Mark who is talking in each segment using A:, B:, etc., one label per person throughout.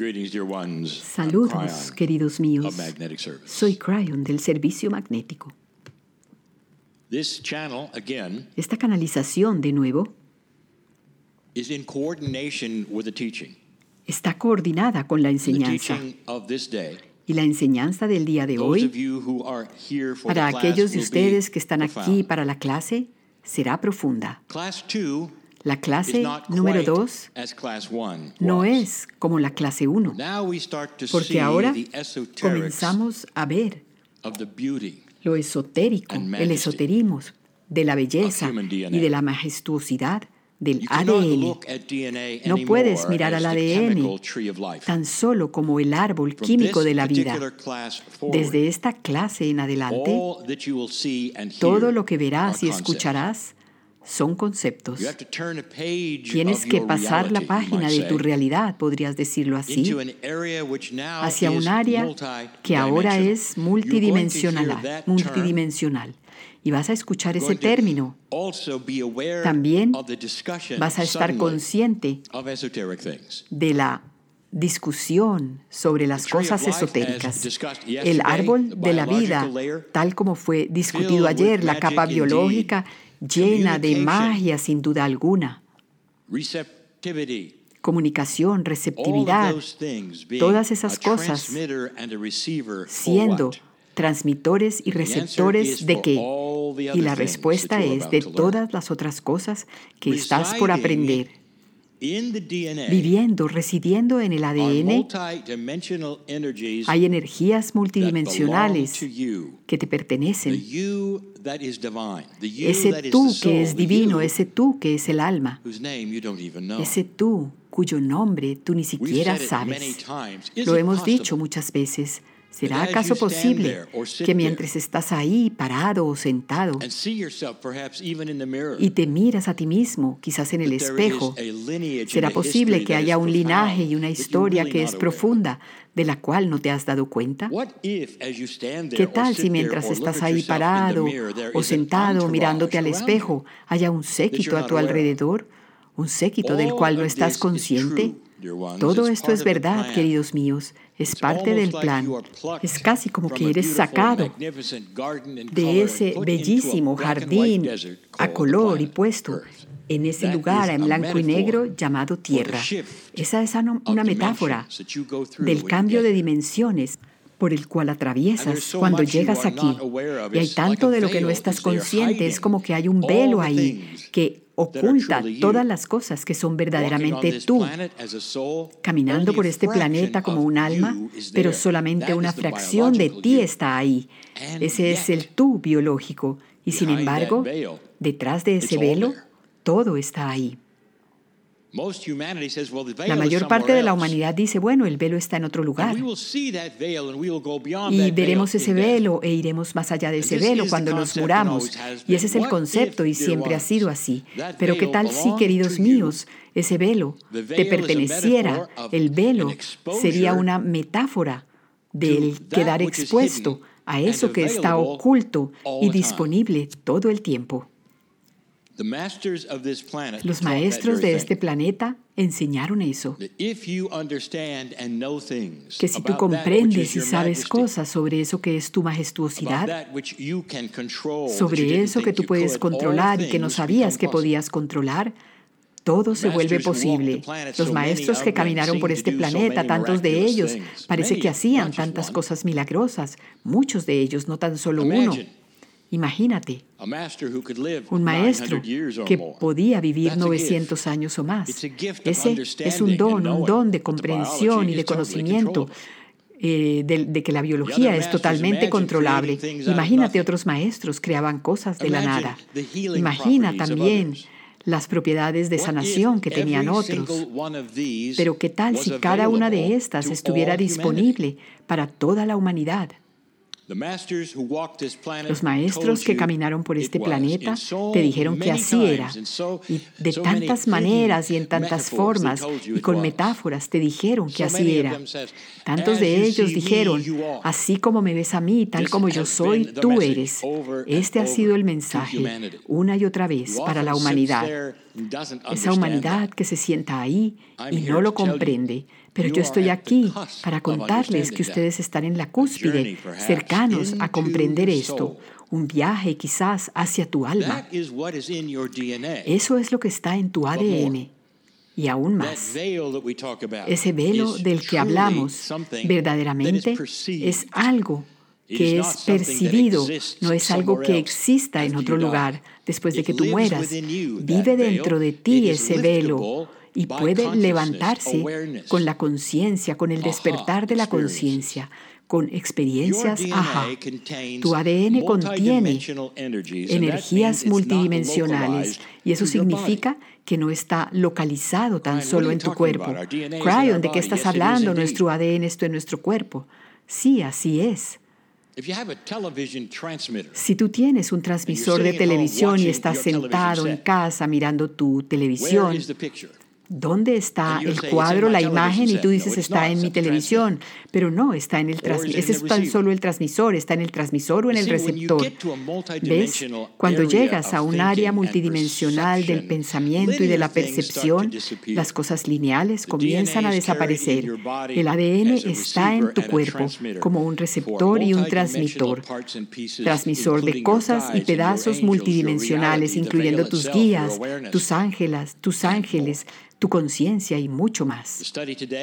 A: Greetings, dear ones.
B: Saludos,
A: Cryon
B: queridos míos.
A: of Magnetic Service.
B: Soy Cryon del servicio magnético.
A: This channel, again,
B: Esta canalización, de nuevo,
A: is in coordination with the teaching.
B: está coordinada con la
A: The
B: enseñanza.
A: teaching of this day.
B: Y la enseñanza del día de
A: Those of
B: hoy,
A: you who are here for
B: para
A: the class
B: aquellos de
A: will
B: ustedes
A: be
B: que están aquí
A: profound.
B: para la clase, será profunda.
A: Class 2
B: La
A: is
B: clase
A: not
B: número
A: quite
B: 2
A: as class 1
B: no
A: was.
B: es como la clase 1,
A: Now we start to see
B: porque ahora
A: the esoterics
B: comenzamos a ver
A: of the beauty
B: lo esotérico,
A: and
B: el
A: majesty
B: esoterismo de la belleza
A: of human DNA.
B: y de la majestuosidad del
A: You cannot
B: ADN.
A: look at DNA
B: No puedes
A: anymore
B: mirar
A: as
B: al
A: the
B: ADN
A: chemical tree of life.
B: tan solo como el árbol
A: From
B: químico
A: this
B: de la vida.
A: particular class forward,
B: Desde esta clase en adelante,
A: all that you will see and hear
B: todo lo que verás
A: are
B: y
A: concepts.
B: escucharás son conceptos.
A: You have to turn a page
B: Tienes
A: of
B: que
A: your
B: pasar la
A: reality, you
B: página
A: might
B: de tu
A: say,
B: realidad, podrías decirlo así,
A: into an area which now
B: hacia
A: is
B: un área que ahora
A: multidimensional.
B: es
A: You're going to hear
B: multidimensional,
A: that
B: multidimensional. Y vas a escuchar
A: term.
B: ese término.
A: Also be aware
B: También
A: of the discussion
B: vas a estar
A: suddenly
B: consciente
A: of esoteric things.
B: de la discusión sobre las
A: The tree of
B: cosas
A: life, as
B: esotéricas.
A: discussed
B: El
A: yesterday,
B: árbol
A: the
B: de la vida,
A: biological layer,
B: tal como fue discutido
A: filled
B: ayer,
A: with
B: la capa
A: magic
B: biológica llena de
A: communication,
B: magia sin duda alguna,
A: receptivity,
B: comunicación,
A: all of
B: receptividad,
A: those things being
B: todas esas
A: a
B: cosas
A: transmitter and a receiver for
B: siendo
A: what?
B: transmitores y
A: The answer
B: receptores
A: is
B: de
A: for
B: qué.
A: all the
B: Y
A: other
B: la
A: things
B: respuesta
A: that you're
B: es
A: about
B: de
A: to learn.
B: todas las otras cosas que estás por aprender,
A: In the DNA,
B: viviendo, residiendo en el
A: are
B: ADN.
A: multidimensional energies
B: Hay energías
A: that belong
B: multidimensionales
A: to you.
B: que te
A: The
B: pertenecen.
A: you that is divine, the you
B: Ese
A: that is
B: tú
A: the soul,
B: que es
A: the
B: divino,
A: you
B: ese tú que es el alma,
A: whose name you don't even know.
B: ese tú cuyo nombre tú ni
A: We've
B: siquiera
A: said it many
B: sabes.
A: times. Is
B: Lo
A: it
B: hemos dicho
A: possible
B: muchas veces. ¿Será
A: that as
B: acaso
A: you stand
B: posible
A: there or sit
B: que
A: there
B: mientras estás ahí parado o sentado
A: and see yourself perhaps even in the mirror,
B: y te miras a ti mismo, quizás en el
A: that there
B: espejo,
A: is a lineage
B: será
A: and a
B: posible
A: history
B: que
A: that is
B: haya un linaje
A: profound
B: y una
A: that you're
B: historia
A: really
B: que
A: not
B: es
A: aware of?
B: profunda de la cual no te has dado cuenta?
A: What if, as you stand there
B: ¿Qué
A: or
B: tal
A: sit
B: si
A: there
B: mientras
A: or look
B: estás
A: at
B: ahí
A: yourself in the
B: parado
A: mirror, there
B: o
A: is an
B: sentado
A: entourage
B: mirándote al
A: around
B: espejo, haya un séquito
A: you're
B: a
A: not
B: tu
A: aware of?
B: alrededor, un séquito del
A: All
B: cual no
A: of
B: estás
A: this is
B: consciente?
A: true, dear ones.
B: Todo
A: It's
B: esto
A: part
B: es
A: of the
B: verdad,
A: plan.
B: queridos míos, es
A: It's
B: parte del
A: almost like
B: plan.
A: you are plucked
B: Es casi como
A: from
B: que
A: a
B: eres
A: beautiful,
B: sacado
A: magnificent garden in color
B: de
A: and
B: ese
A: put
B: bellísimo
A: into a black and white
B: jardín
A: desert
B: a
A: called the
B: color y
A: planet
B: puesto
A: Earth.
B: en ese
A: That
B: lugar
A: is
B: en
A: a
B: blanco y
A: metaphor
B: negro llamado
A: for the
B: tierra.
A: shift
B: Esa es una
A: of
B: metáfora
A: dimensions that you go through
B: del
A: when you
B: cambio
A: get
B: de
A: there.
B: dimensiones por el cual
A: And there's
B: atraviesas
A: so
B: cuando
A: much you
B: llegas
A: are
B: aquí.
A: not aware of.
B: Y hay
A: It's like
B: tanto
A: a
B: de lo que no
A: veil
B: estás
A: is there
B: consciente, es
A: hiding
B: como que hay un
A: all
B: velo
A: the
B: ahí
A: things
B: que
A: that are
B: oculta
A: truly you.
B: todas las cosas que son
A: Walking on
B: verdaderamente
A: this
B: tú.
A: planet as a soul,
B: Caminando
A: only
B: por
A: a
B: este
A: fraction
B: planeta como
A: of
B: un alma,
A: you is
B: pero
A: there.
B: solamente
A: That
B: una
A: is the
B: fracción de
A: biological
B: ti
A: you.
B: está ahí.
A: And
B: Ese es el
A: yet,
B: tú biológico. Y sin
A: behind that
B: embargo,
A: veil,
B: detrás de
A: it's
B: ese
A: all
B: velo,
A: there.
B: todo está ahí.
A: Most humanity says, well, the veil
B: La
A: is
B: mayor parte
A: somewhere
B: de la
A: else.
B: humanidad dice, bueno, el velo está en otro lugar.
A: And we will see that veil and we will go beyond
B: Y
A: that veil
B: veremos ese
A: in death.
B: velo e iremos más allá de ese
A: And this
B: velo
A: is
B: cuando
A: the
B: nos
A: concept and
B: muramos.
A: always has
B: Y ese es
A: been.
B: el
A: What
B: concepto y
A: if, dear
B: siempre ha
A: ones,
B: sido así.
A: that
B: Pero ¿qué
A: veil
B: tal si,
A: belonged
B: queridos
A: to you?
B: míos, ese velo
A: The
B: te
A: veil is a
B: perteneciera?
A: metaphor of
B: El velo
A: an exposure
B: sería una metáfora del
A: to
B: quedar
A: that which is
B: expuesto
A: hidden
B: a eso
A: and
B: que está
A: available
B: oculto
A: all
B: y
A: the time.
B: disponible todo el tiempo.
A: The masters of this planet
B: Los
A: taught that
B: maestros
A: very
B: de este
A: thing.
B: planeta enseñaron eso.
A: That if you understand and know things
B: Que si tú
A: about that which
B: comprendes
A: is
B: y
A: your
B: sabes
A: majesty,
B: cosas sobre eso que es tu
A: about
B: majestuosidad,
A: that which you can control, that you
B: sobre
A: didn't
B: eso que
A: think
B: tú
A: you
B: puedes
A: could, all
B: controlar y que no
A: things
B: sabías que
A: become possible.
B: podías controlar, todo se vuelve
A: Masters who walked
B: posible.
A: the planet,
B: Los
A: so many
B: maestros
A: of
B: que
A: them
B: caminaron por
A: seemed
B: este
A: to do so
B: planeta,
A: many
B: tantos de
A: miraculous
B: ellos,
A: things.
B: parece
A: Many
B: que
A: of them,
B: hacían
A: not just
B: tantas
A: one.
B: cosas milagrosas, muchos de ellos, no tan solo uno.
A: Imagine
B: Imagínate,
A: a master who could live
B: un maestro
A: 900 years or
B: que
A: more.
B: podía vivir
A: That's a gift.
B: 900 años o más.
A: It's a gift of
B: Ese es un
A: understanding
B: don,
A: and
B: un
A: knowing
B: don de
A: that the
B: comprensión
A: biology
B: y de
A: is totally
B: conocimiento.
A: controllable.
B: De que la
A: The
B: biología
A: other
B: es
A: masters
B: totalmente
A: imagined
B: controlable.
A: creating things out of
B: Imagínate,
A: nothing.
B: otros maestros creaban cosas de la
A: Imagine
B: nada.
A: the healing
B: Imagina
A: properties of
B: también
A: others.
B: las propiedades de
A: What
B: sanación
A: if
B: que tenían
A: every
B: otros.
A: single one of these
B: Pero ¿qué tal
A: was
B: si cada una de
A: available
B: estas
A: to
B: estuviera
A: all humanity?
B: disponible para toda la humanidad? Los maestros que caminaron por este planeta te dijeron que así era, y de tantas maneras y en tantas formas y con metáforas te dijeron que así era. Tantos de ellos dijeron, así como me ves a mí, tal como yo soy, tú eres. Este ha sido el mensaje una y otra vez para la humanidad. Esa humanidad que se sienta ahí y no lo comprende. Pero yo estoy aquí para contarles que ustedes están en la cúspide, cercanos a comprender esto. Un viaje quizás hacia tu alma. Eso es lo que está en tu ADN. Y aún más, ese velo del que hablamos verdaderamente es algo que es percibido, no es algo que exista en otro lugar después de que tú mueras. Vive dentro de ti ese velo y puede levantarse con la conciencia, con el despertar de la conciencia, con experiencias ajá. Tu ADN contiene energías multidimensionales y eso significa que no está localizado tan solo en tu cuerpo. Cryon, ¿de qué estás hablando? Nuestro ADN está en nuestro cuerpo. Sí, así es. Si tú tienes un transmisor de televisión y estás sentado en casa mirando tu televisión, ¿dónde está el cuadro, la imagen? Y tú dices, está en mi televisión. Pero no, está en el transmisor. Ese es tan solo el transmisor. ¿Está en el transmisor o en el receptor? ¿Ves? Cuando llegas a un área multidimensional del pensamiento y de la percepción, las cosas lineales comienzan a desaparecer. El ADN está en tu cuerpo como un receptor y un transmisor. Transmisor de cosas y pedazos multidimensionales, incluyendo tus guías, tus ángeles, tu conciencia y mucho más.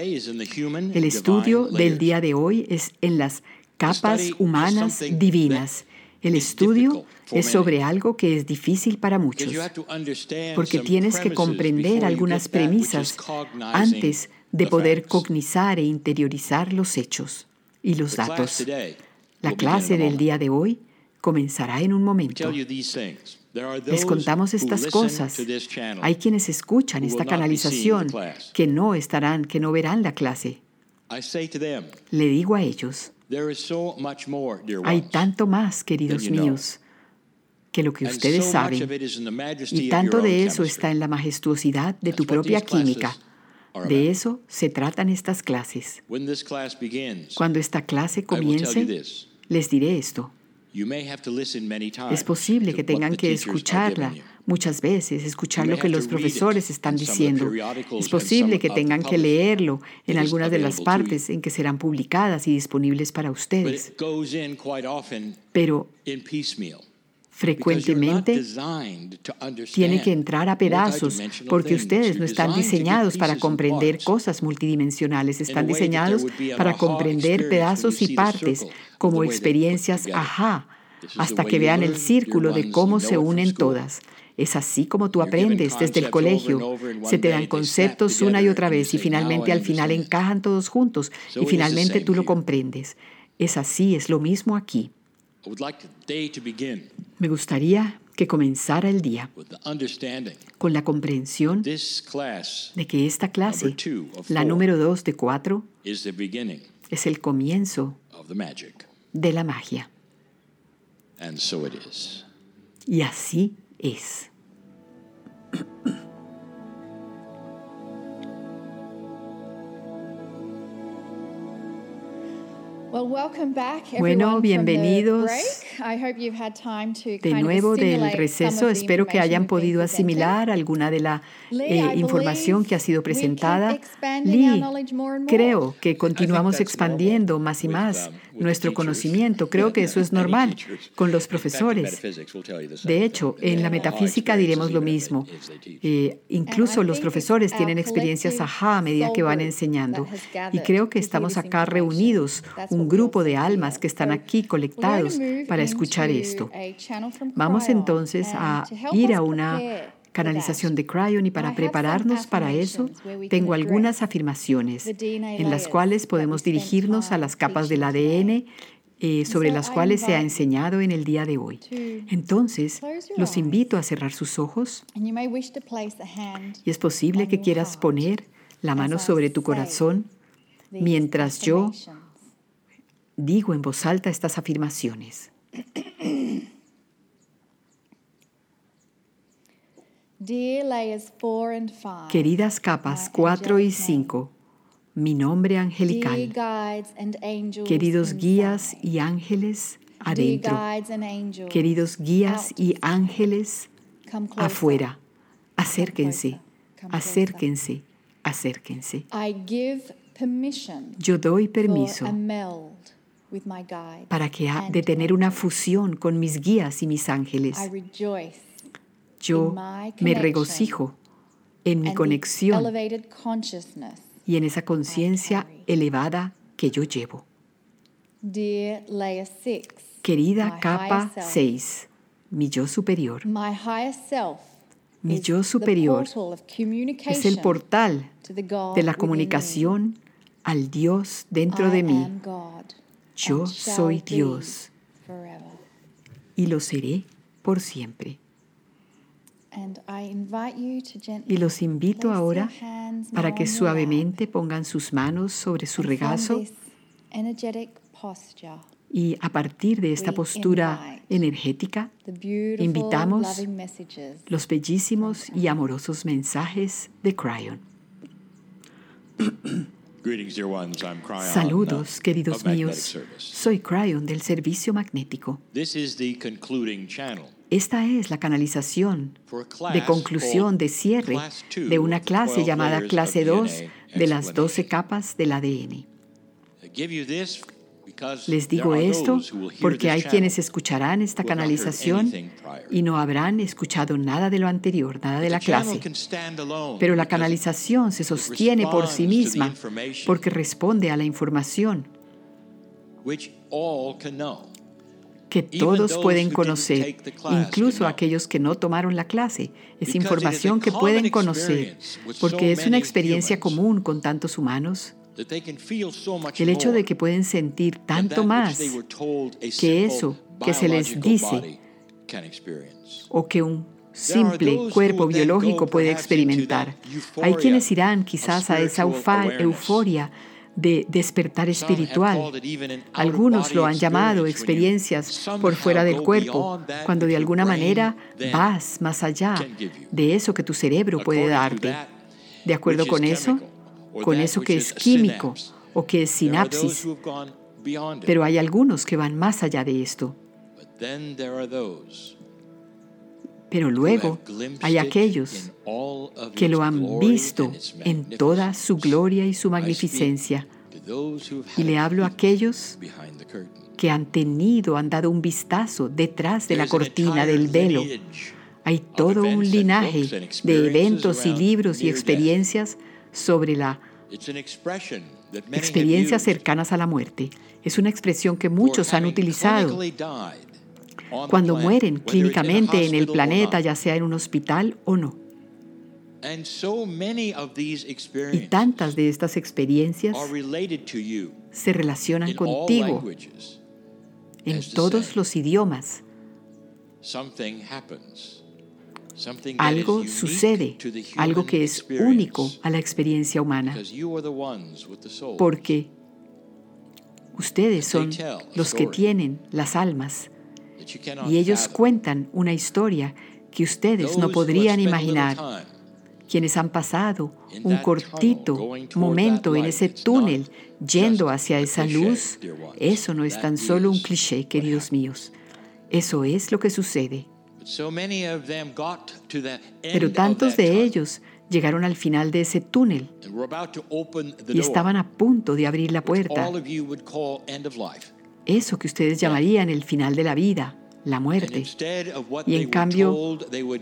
B: El estudio del día de hoy es en las capas humanas divinas. El estudio es sobre algo que es difícil para muchos, porque tienes que comprender algunas premisas antes de poder cognizar e interiorizar los hechos y los datos. La clase del día de hoy comenzará en un momento. Les contamos estas cosas. Hay quienes escuchan esta canalización que no verán la clase. Le digo a ellos, hay tanto más, queridos míos, que lo que ustedes saben, y tanto de eso está en la majestuosidad de tu propia química. De eso se tratan estas clases. Cuando esta clase comience, les diré esto. Es posible que tengan que escucharla muchas veces, escuchar lo que los profesores están diciendo. Es posible que tengan que leerlo en algunas de las partes en que serán publicadas y disponibles para ustedes. Pero frecuentemente tiene que entrar a pedazos porque ustedes no están diseñados para comprender cosas multidimensionales, están diseñados para comprender pedazos y partes como experiencias ajá, hasta que vean el círculo de cómo se unen todas. Es así como tú aprendes desde el colegio. Se te dan conceptos una y otra vez y finalmente al final encajan todos juntos y finalmente tú lo comprendes. Es así, es lo mismo aquí. Me gustaría que comenzara el día con la comprensión de que esta clase, la número 2 de 4, es el comienzo de la magia. Y así es. Bueno, bienvenidos de nuevo del receso. Espero que hayan podido asimilar alguna de la información que ha sido presentada. Lee, creo que continuamos expandiendo más y más nuestro conocimiento. Creo que eso es normal con los profesores. De hecho, en la metafísica diremos lo mismo. Incluso los profesores tienen experiencias ajá a medida que van enseñando. Y creo que estamos acá reunidos, un grupo de almas que están aquí colectados para escuchar esto. Vamos entonces a ir a una canalización de Cryon y para prepararnos para eso tengo algunas afirmaciones en las cuales podemos dirigirnos a las capas del ADN sobre las cuales se ha enseñado en el día de hoy. Entonces, los invito a cerrar sus ojos y es posible que quieras poner la mano sobre tu corazón mientras yo digo en voz alta estas afirmaciones. Queridas capas 4 y 5, mi nombre angelical. Queridos guías y ángeles adentro. Queridos guías y ángeles afuera. Acérquense, acérquense, acérquense. Yo doy permiso para de tener una fusión con mis guías y mis ángeles. Yo me regocijo en mi conexión y en esa conciencia elevada que yo llevo. Querida capa 6, mi yo superior. Mi yo superior es el portal de la comunicación al Dios dentro de mí. Yo soy Dios y lo seré por siempre. Y los invito ahora para que suavemente pongan sus manos sobre su regazo y a partir de esta postura energética invitamos los bellísimos y amorosos mensajes de Kryon. Saludos, queridos míos. Soy Kryon del servicio magnético. Esta es la canalización de conclusión, de cierre de una clase llamada clase 2 de las 12 capas del ADN. Les digo esto porque hay quienes escucharán esta canalización y no habrán escuchado nada de lo anterior, nada de la clase. Pero la canalización se sostiene por sí misma porque responde a la información que todos pueden conocer, incluso aquellos que no tomaron la clase. Es información que pueden conocer porque es una experiencia común con tantos humanos. El hecho de que pueden sentir tanto más que eso que se les dice o que un simple cuerpo biológico puede experimentar. Hay quienes irán quizás a esa euforia de despertar espiritual. Algunos lo han llamado experiencias por fuera del cuerpo, cuando de alguna manera vas más allá de eso que tu cerebro puede darte. De acuerdo con eso que es químico o que es sinapsis. Pero hay algunos que van más allá de esto. Pero luego hay aquellos que lo han visto en toda su gloria y su magnificencia. Y le hablo a aquellos que han dado un vistazo detrás de la cortina del velo. Hay todo un linaje de eventos y libros y experiencias sobre la experiencias cercanas a la muerte. Es una expresión que muchos han utilizado cuando mueren clínicamente en el planeta, ya sea en un hospital o no. Y tantas de estas experiencias se relacionan contigo en todos los idiomas. Algo sucede, algo que es único a la experiencia humana, porque ustedes son los que tienen las almas y ellos cuentan una historia que ustedes no podrían imaginar. Quienes han pasado un cortito momento en ese túnel yendo hacia esa luz, eso no es tan solo un cliché, queridos míos. Eso es lo que sucede. Pero tantos de ellos llegaron al final de ese túnel y estaban a punto de abrir la puerta. Eso que ustedes llamarían el final de la vida, la muerte. Y en cambio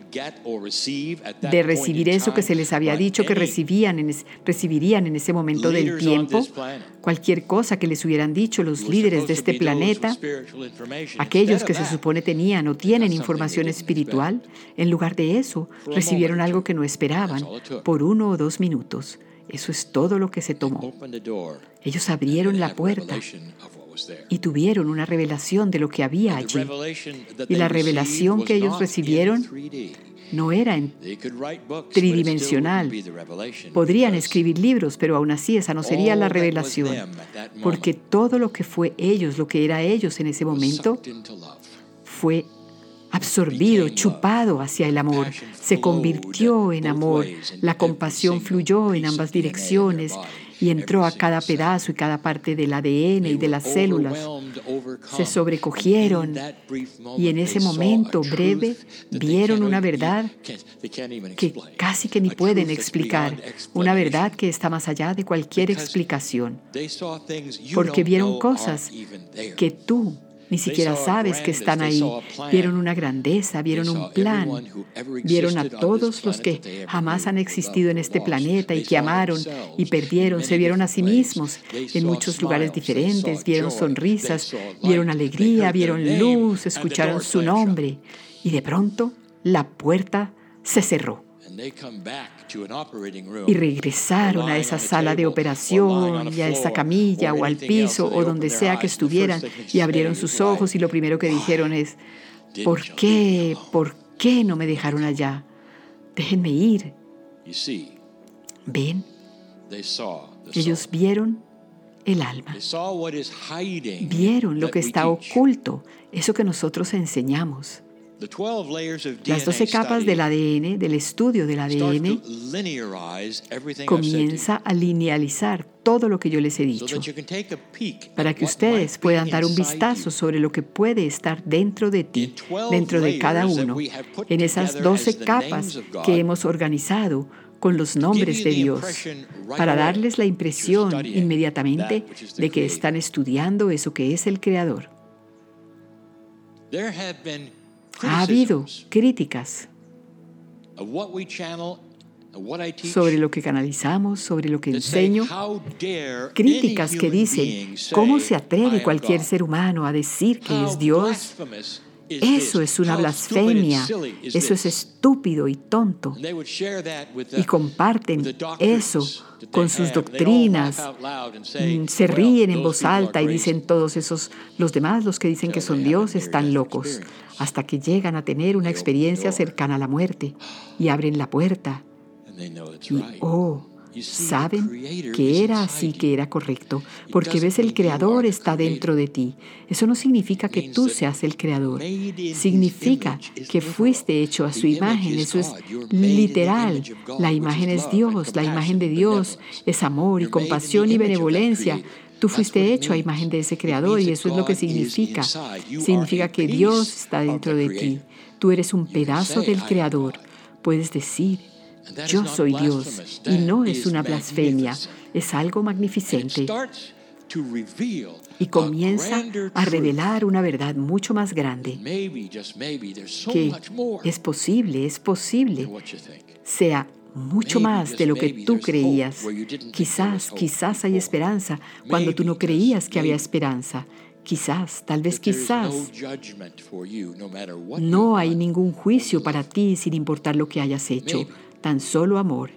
B: de recibir eso que se les había dicho que recibirían en ese momento del tiempo, cualquier cosa que les hubieran dicho los líderes de este planeta, aquellos que se supone tenían o tienen información espiritual, en lugar de eso, recibieron algo que no esperaban por 1 o 2 minutos. Eso es todo lo que se tomó. Ellos abrieron la puerta y tuvieron una revelación de lo que había allí. Y la revelación que ellos recibieron no era tridimensional. Podrían escribir libros, pero aún así esa no sería la revelación, porque todo lo que fue ellos, lo que era ellos en ese momento, fue absorbido, chupado hacia el amor. Se convirtió en amor. La compasión fluyó en ambas direcciones y entró a cada pedazo y cada parte del ADN y de las células. Se sobrecogieron y en ese momento breve vieron una verdad que casi que ni pueden explicar, una verdad que está más allá de cualquier explicación, porque vieron cosas que tú ni siquiera sabes que están ahí. Vieron una grandeza, vieron un plan, vieron a todos los que jamás han existido en este planeta y que amaron y perdieron, se vieron a sí mismos en muchos lugares diferentes, vieron sonrisas, vieron alegría, vieron luz, escucharon su nombre y de pronto la puerta se cerró. Y regresaron a esa sala de operación y a esa camilla o al piso o donde sea que estuvieran y abrieron sus ojos y lo primero que dijeron es: ¿por qué no me dejaron allá? Déjenme ir. ¿Ven? Ellos vieron el alma. Vieron lo que está oculto, eso que nosotros enseñamos. Las 12 capas del ADN, del estudio del ADN, comienza a linealizar todo lo que yo les he dicho, para que ustedes puedan dar un vistazo sobre lo que puede estar dentro de ti, dentro de cada uno, en esas 12 capas que hemos organizado con los nombres de Dios, para darles la impresión inmediatamente de que están estudiando eso que es el Creador. Ha habido críticas sobre lo que canalizamos, sobre lo que enseño, críticas que dicen: ¿cómo se atreve cualquier ser humano a decir que es Dios? Eso es una blasfemia, eso es estúpido y tonto. Y comparten eso con sus doctrinas, se ríen en voz alta y dicen todos esos, los demás, los que dicen que son Dios, están locos, hasta que llegan a tener una experiencia cercana a la muerte y abren la puerta y saben que era así, que era correcto, porque ves, el Creador está dentro de ti. Eso no significa que tú seas el Creador, significa que fuiste hecho a su imagen. Eso es literal. La imagen es Dios, la imagen de Dios es amor y compasión y benevolencia. Tú fuiste hecho a imagen de ese Creador y eso es lo que significa. Significa que Dios está dentro de ti. Tú eres un pedazo del Creador. Puedes decir: yo soy Dios, y no es una blasfemia, es algo magnificente. Y comienza a revelar una verdad mucho más grande, que es posible, sea mucho más de lo que tú creías. Quizás hay esperanza cuando tú no creías que había esperanza. Quizás no hay ningún juicio para ti sin importar lo que hayas hecho. Tan solo amor.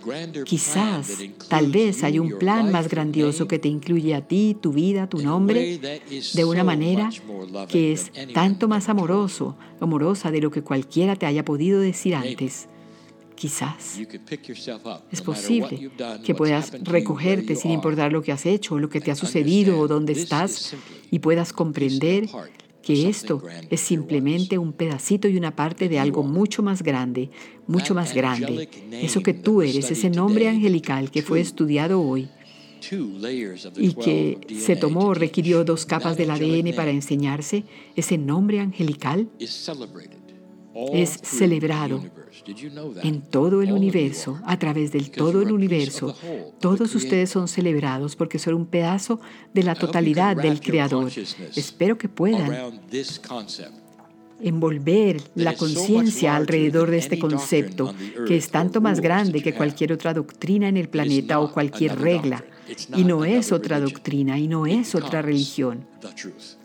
B: Tal vez hay un plan más grandioso que te incluye a ti, tu vida, tu nombre, de una manera que es tanto más amorosa de lo que cualquiera te haya podido decir antes. Quizás es posible que puedas recogerte sin importar lo que has hecho, lo que te ha sucedido o dónde estás, y puedas comprender que esto es simplemente un pedacito y una parte de algo mucho más grande, mucho más grande. Eso que tú eres, ese nombre angelical que fue estudiado hoy y que requirió 2 capas del ADN para enseñarse, ese nombre angelical es celebrado en todo el universo, a través del todo el universo. Todos ustedes son celebrados porque son un pedazo de la totalidad del Creador. Espero que puedan envolver la conciencia alrededor de este concepto, que es tanto más grande que cualquier otra doctrina en el planeta o cualquier regla. Y no es otra doctrina y no es otra religión.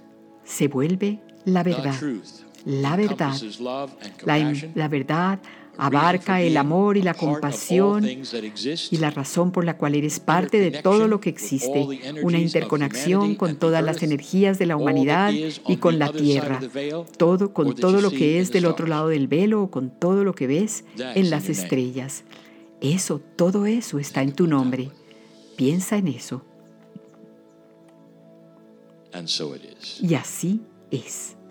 B: Se vuelve la verdad. La verdad Abarca el amor y la compasión y la razón por la cual eres parte de todo lo que existe, una interconexión con todas las energías de la humanidad y con la tierra, con todo lo que es del otro lado del velo o con todo lo que ves en las estrellas. Todo eso está en tu nombre. Piensa en eso. Y así es.